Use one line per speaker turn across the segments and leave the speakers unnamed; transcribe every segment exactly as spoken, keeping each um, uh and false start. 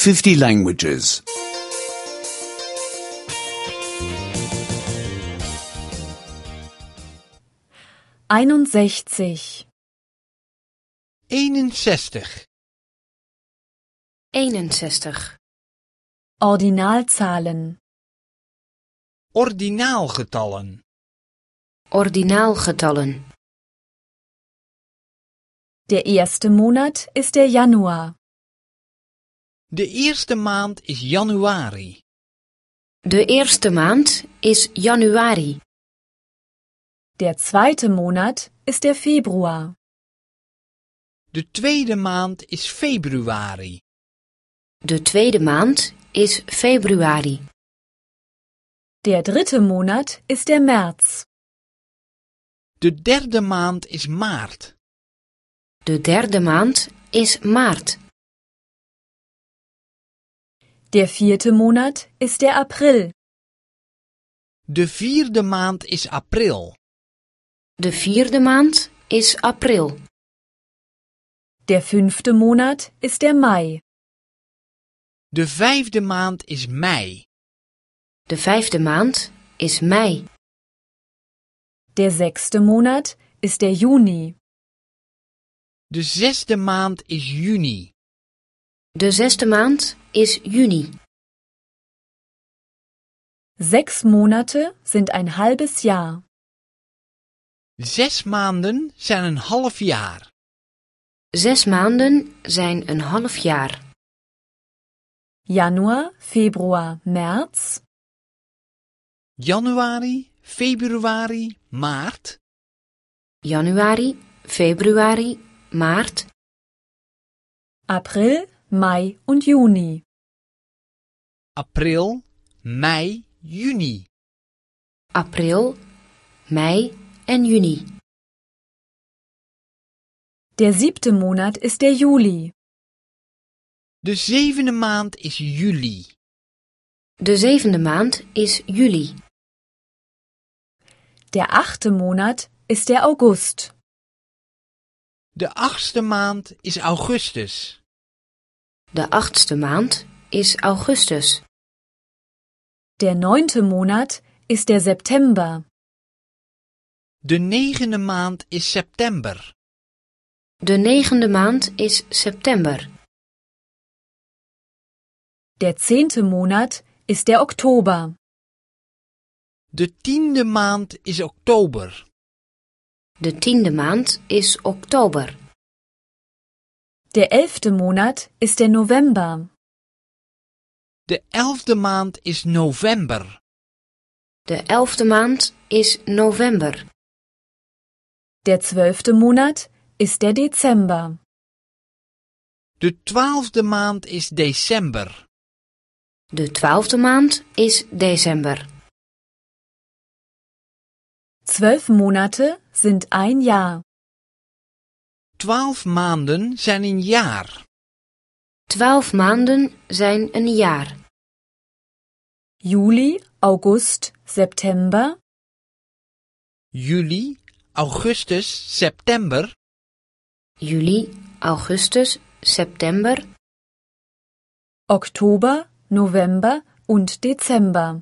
fifty languages.
einundsechzig,
eenenzestig,
eenenzestig.
Ordinalzahlen,
ordinaalgetallen,
Ordinaalgetallen.
der erste Monat ist der Januar,
de eerste maand is januari,
De eerste maand is januari.
der zweite Monat ist der Februar,
de tweede maand is februari,
De tweede maand is februari.
der dritte Monat ist der März,
de derde maand is maart,
De derde maand is maart.
der vierte Monat ist der April,
de vierde maand is april,
De vierde maand is april.
der fünfte Monat ist der Mai,
de vijfde maand is mei,
De vijfde maand is mei.
der sechste Monat ist der Juni,
de zesde maand is juni,
De zesde maand is juni.
sechs Monate sind ein halbes Jahr,
zes maanden zijn een half jaar,
Zes maanden zijn een half jaar.
Januar, Februar, März,
januari, februari, maart,
Januari, februari, maart,
April, Mai und Juni.
april, mei, juni,
april, mei en juni.
Der siebte Monat ist der Juli,
de zevende maand is juli,
De zevende maand is juli.
der achte Monat ist der August,
de achtste maand is augustus,
De achtste maand is augustus.
der neunte Monat ist der September,
de negende maand is september,
De negende maand is september.
der zehnte Monat ist der Oktober,
de tiende maand is oktober,
De tiende maand is oktober.
der elfte Monat ist der November,
de elfde maand is november,
De elfde maand is november.
der zwölfte Monat ist der Dezember,
de twaalfde maand is december,
De twaalfde maand is december.
zwölf Monate sind ein Jahr,
twaalf maanden zijn een jaar,
Twaalf maanden zijn een jaar.
Juli, August, September,
juli, augustus, september,
Juli, augustus, september,
Oktober, November und Dezember.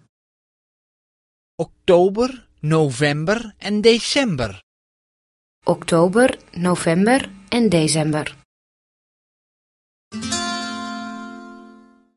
oktober, november en december.
oktober, november en december.